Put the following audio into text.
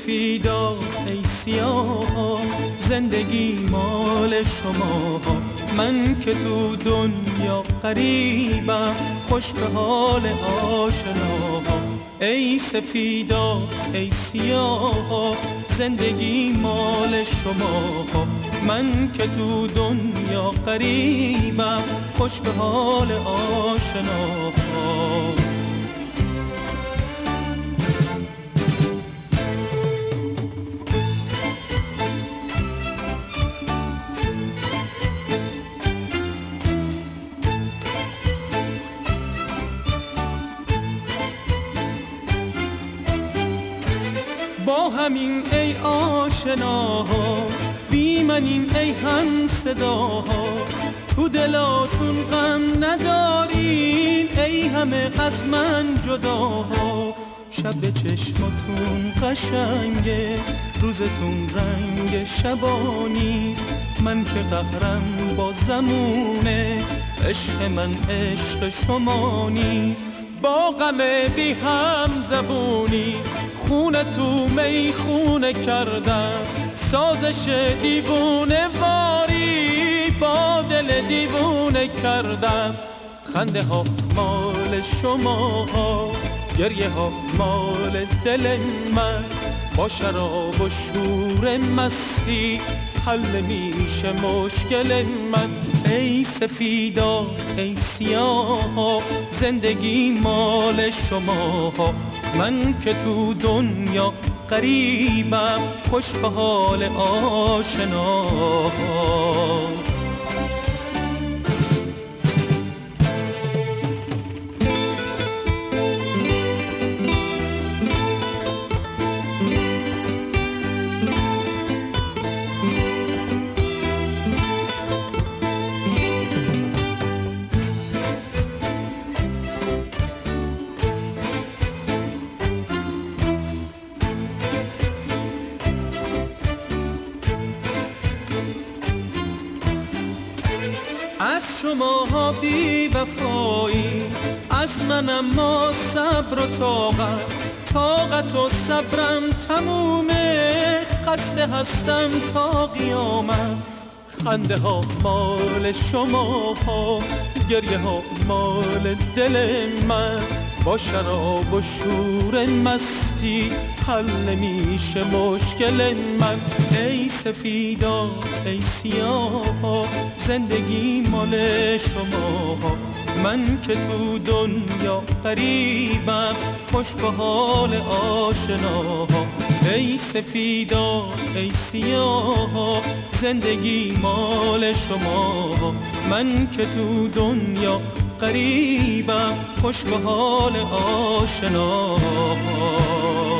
سفیدا ای سیاه زندگی مال شما، من که تو دنیا غریبم خوش به حال آشنا. ای سفیدا ای سیاه زندگی مال شما، من که تو دنیا غریبم خوش به حال آشنا. با همین ای آشناها، بی منین ای هم صداها، تو دلاتون غم ندارین ای همه از من جداها. شب چشماتون قشنگه، روزتون رنگ شبانیست، من که قهرم با زمونه، عشق من عشق شما نیست. با غم بی هم زبونی خونه تو می خونه کردم، سازش دیوونه واری با دل دیوونه کردم. خنده ها مال شما ها، گریه ها مال دل من، با شراب و شور مستی حل میشه مشکل من. ای سفیدا ای سیاه زندگی مال شما، من که تو دنیا غریبم خوش به حال آشنا. از شماها بی وفایی، از منم ما صبر و طاقت و صبرم تمومه، خسته هستم تا قیامت. خنده ها مال شماها، گریه ها مال دل من، با شراب و شور مستی حل نمیشه مشکل من. ای سفیدا ای سیاه زندگی مال شما، من که تو دنیا غریبم خوش به حال آشنا. ای سفیدا ای سیاه زندگی مال شما، من که تو دنیا غریبم خوش به حال آشنا.